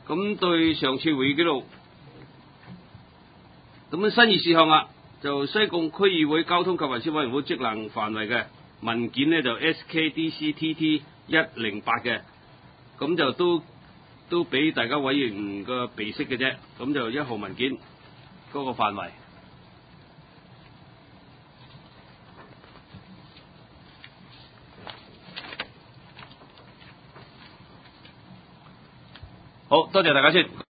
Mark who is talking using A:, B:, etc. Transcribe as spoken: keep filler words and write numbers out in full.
A: 咁對上次會議記錄，咁新議事項啊，就西貢區議會交通及運輸委員會職能範圍嘅文件呢，就 S K D C T T 一零八嘅，咁就都都俾大家委員個備識嘅啫，咁就一號文件嗰個範圍。好多謝大家先。